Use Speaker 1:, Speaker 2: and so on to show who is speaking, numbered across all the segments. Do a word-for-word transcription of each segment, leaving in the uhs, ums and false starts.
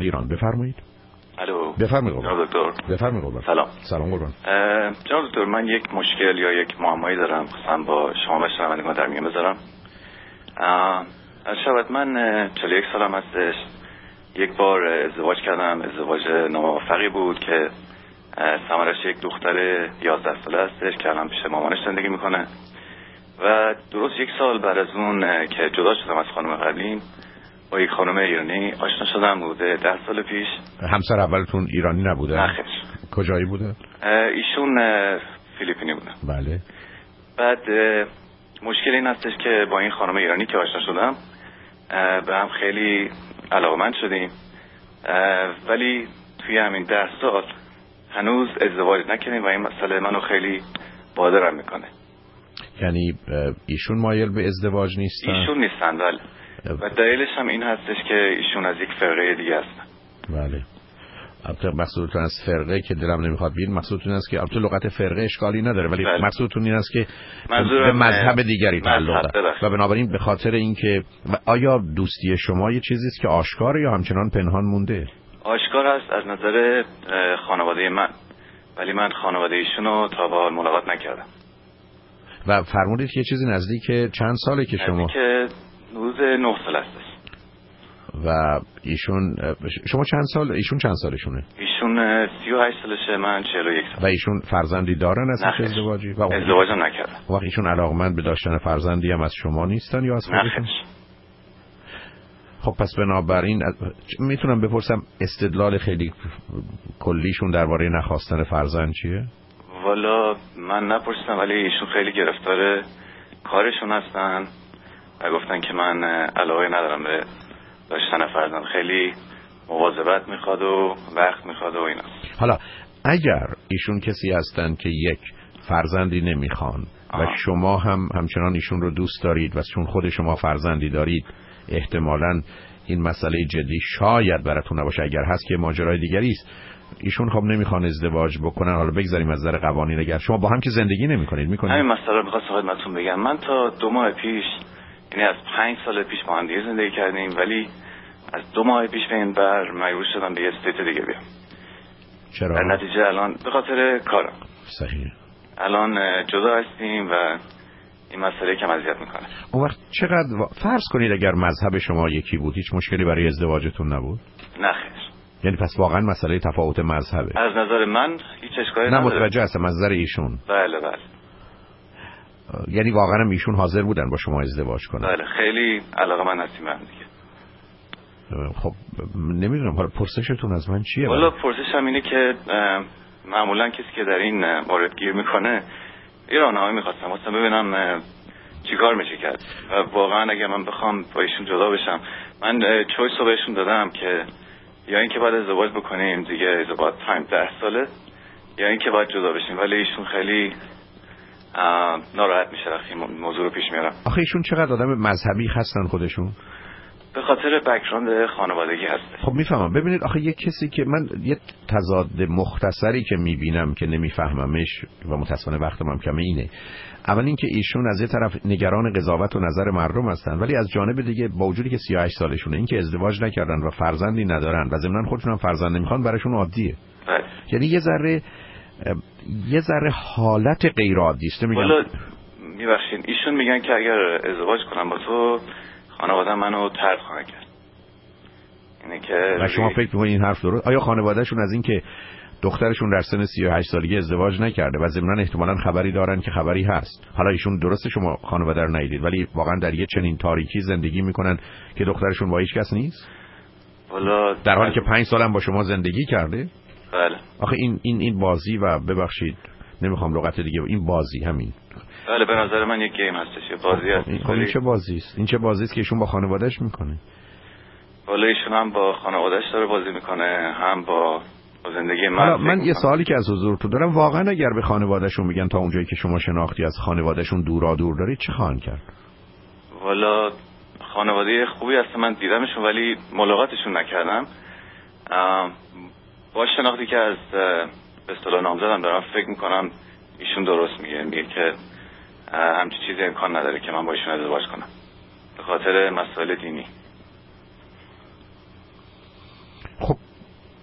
Speaker 1: ایران. بفرمایید.
Speaker 2: الو.
Speaker 1: بفرمایید قربان.
Speaker 2: دکتر.
Speaker 1: بفرمایید قربان.
Speaker 2: سلام.
Speaker 1: سلام قربان.
Speaker 2: جناب دکتر، من یک مشکل یا یک معمایی دارم، خواستم با شما و شنوندگان در میان بذارم. از شبت من چهل و یک سالم هستش. یک بار ازدواج کردم، ازدواج ناموفقی بود که ثمرش یک دختر یازده ساله هستش که الان پیش مامانش زندگی میکنه و درست یک سال بعد از اون که جدا شدم از خانم قبلیم با یک خانم ایرانی آشنا شدم. بوده ده سال پیش.
Speaker 1: همسر اولتون ایرانی نبوده؟
Speaker 2: نه خیر.
Speaker 1: کجایی بوده؟
Speaker 2: ایشون فیلیپینی بوده.
Speaker 1: بله.
Speaker 2: بعد مشکل این هستش که با این خانم ایرانی که آشنا شدم به هم خیلی علاقمند شدیم، ولی توی همین ده سال هنوز ازدواج نکردیم و این مسئله منو خیلی بادرم میکنه.
Speaker 1: یعنی ایشون مایل به ازدواج نیستن؟
Speaker 2: ایشون نیستن، بله. و دلیلش هم این هستش که ایشون از یک فرقه دیگه هستن.
Speaker 1: بله. البته مقصودتون از فرقه که دلم نمیخواد بگید، مقصودتون است که البته لغت فرقه اشکالی نداره، ولی بله. مقصودتون این است که به مذهب دیگری تعلق داره و بنابراین به خاطر اینکه آیا دوستی شما یه چیزی است که آشکاره یا همچنان پنهان مونده؟
Speaker 2: آشکار است از نظر خانواده من، ولی من خانواده ایشونو تا به حال ملاقات نکردم.
Speaker 1: و فرمودید که یه چیزی نزدیک چند ساله که شما؟
Speaker 2: نزدیک روز نه سال هستش.
Speaker 1: و ایشون شما چند سال ایشون چند سالشونه؟
Speaker 2: ایشون سی و هشت سالشه، من چهل و یک سال.
Speaker 1: و ایشون فرزندی دارن از ازدواجی؟ و
Speaker 2: ازدواجم نکردن.
Speaker 1: وقت ایشون علاقمند به داشتن فرزندی هم از شما نیستن یا از خودشون؟ خب پس بنابراین میتونم بپرسم استدلال خیلی کلیشون درباره نخواستن فرزند چیه؟
Speaker 2: والا من نپرسیدم، ولی ایشون خیلی گرفتار کارشون هستن و گفتن که من علاقه ندارم به داشتن فرزند، خیلی مواظبت میخواد و وقت میخواد و اینا.
Speaker 1: حالا اگر ایشون کسی هستن که یک فرزندی نمیخوان و شما هم همچنان ایشون رو دوست دارید و چون خود شما فرزندی دارید، احتمالاً این مسئله جدی شاید براتون نباشه. اگر هست که ماجرای دیگری است. ایشون خب نمیخوان ازدواج بکنن. حالا بگذاریم از نظر قوانین، اگر شما با هم که زندگی نمیکنید میکنید.
Speaker 2: همین مسئله رو می‌خواستم خدمتتون بگم. من تا دو ماه پیش، یعنی از پنج سال پیش با هم دیگه زندگی کردیم، ولی از دو ماه پیش به این بر مجبور شدم به یه استیت دیگه بیام.
Speaker 1: چرا؟
Speaker 2: در نتیجه الان به خاطر کارم.
Speaker 1: صحیح.
Speaker 2: الان جدا هستیم و این مسئله کم اذیت میکنه.
Speaker 1: اون وقت چقدر و... فرض کنید اگر مذهب شما یکی بود، هیچ مشکلی برای ازدواجتون نبود؟
Speaker 2: نه خیر.
Speaker 1: یعنی پس واقعا مسئله تفاوت مذهبه.
Speaker 2: از نظر من هیچ اشکالی
Speaker 1: نداره.
Speaker 2: نه،
Speaker 1: متوجه هستم. از نظر ایشون.
Speaker 2: بله بله.
Speaker 1: یعنی واقعا ایشون حاضر بودن با شما ازدواج کنن؟
Speaker 2: بله، خیلی علاقه من هستیم هم دیگه.
Speaker 1: خب نمیدونم حالا پرسشتون از من چیه؟
Speaker 2: والا پرسشم اینه که معمولا کسی که در این مورد گیر میکنه ایرانه‌ای میخواستم واسه ببینم چیکار میشه کرد و واقعا اگه من بخوام با ایشون جدا بشم، من چویس رو بهشون دادم که یا اینکه باید ازدواج بکنیم دیگه ازدواج تایم ده ساله، یا اینکه باید جدا بشیم، ولی ایشون خیلی ناراحت میشه وقتی موضوع رو پیش میارم.
Speaker 1: آخه ایشون چقدر آدم مذهبی هستن خودشون؟
Speaker 2: به خاطر بک‌گراند خانوادگی هست.
Speaker 1: خب میفهمم. ببینید آخه یک کسی که من یه تضاد مختصری که میبینم که نمیفهممش و متأسفانه وقتم هم کمه اینه. اول اینکه ایشون از یه طرف نگران قضاوت و نظر مردم هستن، ولی از جانب دیگه با وجودی که سی و هشت سالشونه، اینکه ازدواج نکردن و فرزندی ندارن و ضمن خودشون هم فرزند نمیخوان، براشون عادیه.
Speaker 2: بله.
Speaker 1: یعنی یه ذره یه ذره حالت غیر عادی است. میگم
Speaker 2: والا میبخشین، ایشون میگن که اگر ازدواج کنم با تو خانواده منو طرد خواهد کرد. اینه که
Speaker 1: و شما فکر می‌کنید این حرف درست؟ آیا خانوادهشون از این که دخترشون در سن سی و هشت سالگی ازدواج نکرده و ضمناً احتمالاً خبری دارن که خبری هست، حالا ایشون درسته شما خانواده رو ندیدید، ولی واقعا در یه چنین تاریکی زندگی میکنن که دخترشون با هیچ کس نیست؟
Speaker 2: والا
Speaker 1: در حالی که پنج سالم با شما زندگی کرده؟
Speaker 2: بله.
Speaker 1: آخه این این این بازی و ببخشید نمیخوام لغت دیگه، این بازی همین.
Speaker 2: بله به نظر من یک گیم هستش، یه بازی هست.
Speaker 1: این, این چه بازی است؟ این چه بازی است که ایشون با خانواده‌اش میکنه؟
Speaker 2: والا ایشون هم با خانواده‌اش داره بازی میکنه، هم با زندگی من.
Speaker 1: حالا من یه سوالی که از حضورتون دارم، واقعا اگر به خانواده‌شون میگن تا اونجایی که شما شناختی از خانواده‌شون دورا دور دارید، چه خواهن کرد؟
Speaker 2: والا خانواده خوبی هست، من دیدمشون ولی ملاقاتشون نکردم. با شناختی که از به اصطلاح نامزدم دارم، فکر میکنم ایشون درست میگه، میگه که همچین چیزی امکان نداره که من با ایشون ازدواج کنم به خاطر مسائل دینی.
Speaker 1: خب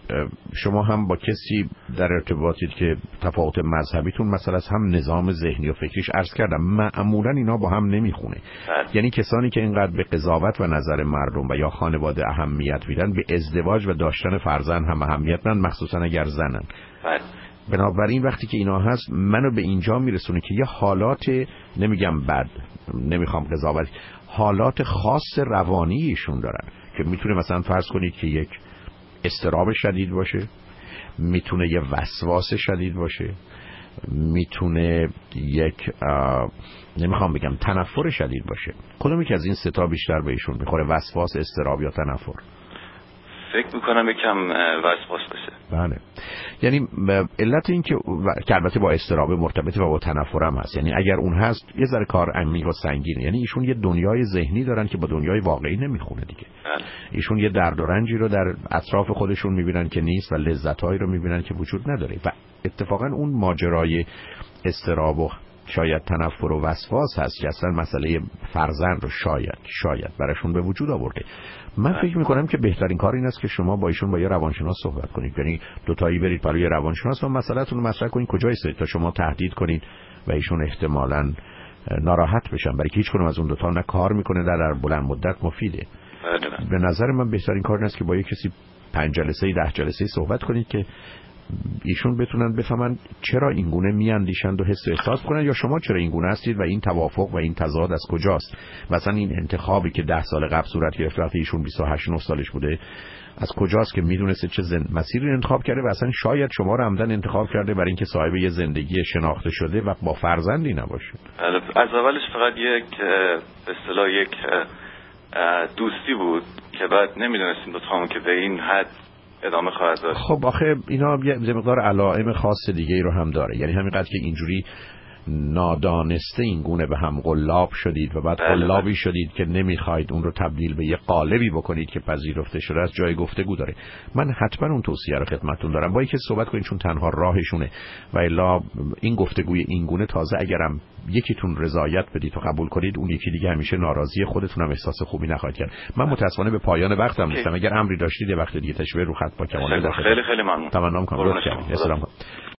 Speaker 1: شما هم با کسی در ارتباطید که تفاوت مذهبیتون مثلا از هم نظام ذهنی و فکریش عرض کردم معمولا اینا با هم نمیخونه. یعنی کسانی که اینقدر به قضاوت و نظر مردم و یا خانواده اهمیت میدن به ازدواج و داشتن فرزند هم اهمیت میدن، مخصوصا اگر زنن. بنابراین وقتی که اینا هست منو به اینجا میرسونه که یه حالات، نمیگم بد، نمیخوام قضاوت، حالات خاص روانی ایشون دارن که میتونه مثلا فرض کنید که یک اضطراب شدید باشه، میتونه یه وسواس شدید باشه، میتونه یک نمیخوام بگم تنفر شدید باشه. کدومی که از این سه تا بیشتر به ایشون میخوره؟ وسواس، اضطراب یا تنفر؟
Speaker 2: فکر میکنم یکم وسواس باشه.
Speaker 1: بله. یعنی علت این که که البته با اضطراب مرتبطه و با تنفر هم هست. یعنی اگر اون هست یه ذره کار عمیق و سنگینه. یعنی ایشون یه دنیای ذهنی دارن که با دنیای واقعی نمیخونه دیگه. بله. ایشون یه درد و رنجی رو در اطراف خودشون میبینن که نیست و لذتایی رو میبینن که وجود نداره و اتفاقا اون ماجرای اضطراب و شاید تنفر و وسواس هست که اصلا مسئله فرزند رو شاید شاید براشون به وجود آورده. من فکر میکنم که بهترین کار این است که شما با ایشون با یه روانشناس صحبت کنید. یعنی دو تایی برید برای یه روانشناس و مسئله‌تون رو مطرح کنید، کجا هستید تا شما تهدید کنید و ایشون احتمالاً ناراحت بشن، برای که هیچ کدوم از اون دو تا نه کار میکنه نه در بلند مدت مفیده. به نظر من بهترین کار این است که با یه کسی پنج جلسه ده جلسه صحبت کنید که ایشون بتونن بفهمن چرا این گونه میاندیشند و حس و احساس کنن، یا شما چرا این گونه هستید و این توافق و این تضاد از کجاست. مثلا این انتخابی که ده سال قبل صورت گرفت وقتی ایشون بیست و هشت نه سالش بوده از کجاست که میدونسته چه زن... مسیری انتخاب کرده و اصلا شاید شما رو عمدن انتخاب کرده برای اینکه صاحب یه زندگی شناخته شده و با فرزندی نباشه.
Speaker 2: از اولش فقط یک به اصطلاح یک دوستی بود که بعد نمیدونستیم دو تامون که به این حد ادامه خواهد داشت.
Speaker 1: خب آخه اینا یه مقدار علائم خاص دیگه ای رو هم داره. یعنی همینقدر که اینجوری نادانسته این گونه به هم قلاب شدید و بعد قلابی شدید که نمیخواید اون رو تبدیل به یه قالبی بکنید که پذیرفته شده از جای گفتگو داره. من حتما اون توصیه رو خدمتتون دارم با اینکه صحبت کنید چون تنها راهشونه و الا این گفتگوی این گونه تازه اگرم یکیتون رضایت بدید و قبول کنید اون یکی دیگه همیشه ناراضی خودتون هم احساس خوبی نخواهید کرد. من متاسفانه به پایان وقتم رسیدم. اگر امری داشتید یه وقت دیگه تشریف رو خط با کمال
Speaker 2: خیلی خیلی ممنون.
Speaker 1: تمام کنم.